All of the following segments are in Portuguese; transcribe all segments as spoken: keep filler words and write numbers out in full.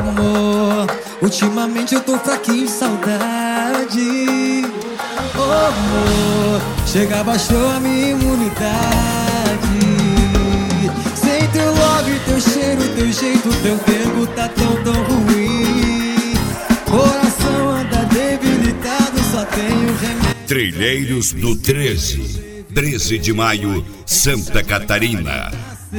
amor, ultimamente eu tô fraquinho de saudade. Oh, amor, chega, baixou a minha imunidade. Sem teu love, teu cheiro, teu jeito, teu tempo tá tão, tão ruim. Coração anda debilitado, só tenho remédio. Trilheiros do treze, treze de maio, Santa Catarina.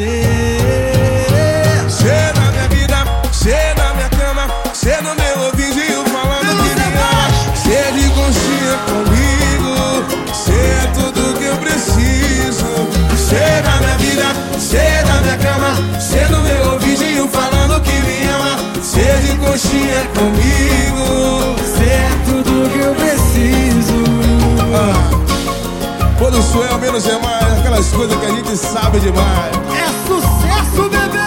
Cê na minha vida, cê na minha cama, cê no meu ouvidinho falando que me ama. Cê de conchinha comigo, cê é tudo que eu preciso. Cê na minha vida, cê na minha cama, cê no meu ouvidinho falando que me ama. Cê de conchinha comigo, cê é tudo que eu preciso. ah. Quando sou eu, menos é mais, aquelas coisas que a gente sabe demais. É sucesso, bebê!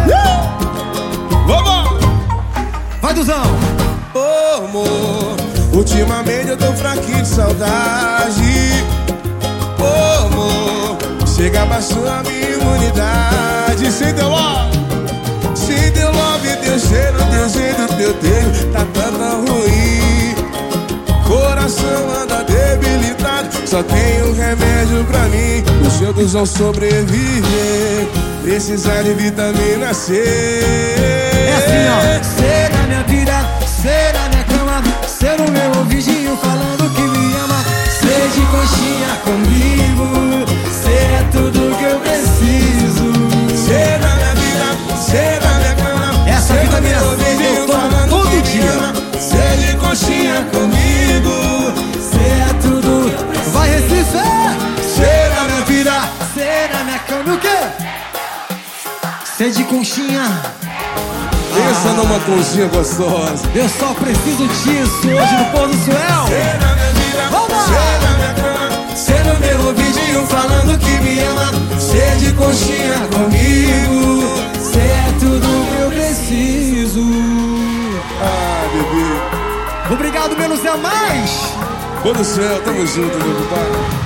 Vamos! Vai, Duzão! Oh, amor, ultimamente eu tô fraquinho de saudade. Oh, amor, chega, baixou a minha imunidade. Sem teu love, sem teu love, teu cheiro, teu jeito, teu tempo tá tão ruim. Coração anda debilitado, só tenho remédio pra mim. O seu Duzão sobreviver, precisar de vitamina C. É assim, ó. Cê na minha vida, cê na minha cama, cê no meu ouvidinho falando que me ama. Cê de conchinha comigo, cê é tudo que eu preciso. Cê na minha vida, cê na minha cama, essa vitamina C eu tomo todo dia. Cê de conchinha comigo, cê é tudo. Vai, Recife! Cê na minha vida, cê na minha cama, o quê? Cê de conchinha. Pensa ah, numa conchinha gostosa. Eu só preciso disso hoje no Pôr do Suel. Cê na minha vida, vamos! Cê na minha cama, cê no meu ouvidinho falando que me ama. Cê de conchinha comigo, cê é tudo que eu preciso. Ah, bebê. Obrigado, menos é mais. Pôr do Céu, tamo junto, meu compadre.